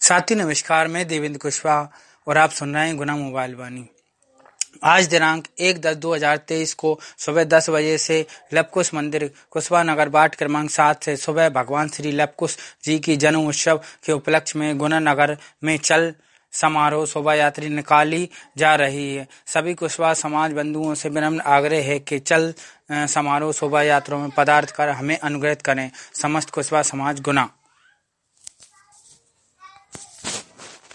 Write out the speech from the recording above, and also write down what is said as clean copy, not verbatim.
साथी नमस्कार, मैं देवेंद्र कुशवाहा और आप सुन रहे हैं गुना मोबाइल वाणी। आज दिनांक 1/10/2023 को सुबह 10 बजे से लवकुश मंदिर कुशवाहा नगर वार्ड क्रमांक 7 से सुबह भगवान श्री लवकुश जी की जन्म उत्सव के उपलक्ष्य में गुना नगर में चल समारोह शोभा यात्रा निकाली जा रही है। सभी कुशवाहा समाज बंधुओं से विनम्र आग्रह है कि चल समारोह शोभा यात्रा में पदार्थ कर हमें अनुग्रहित करें। समस्त कुशवाहा समाज गुना।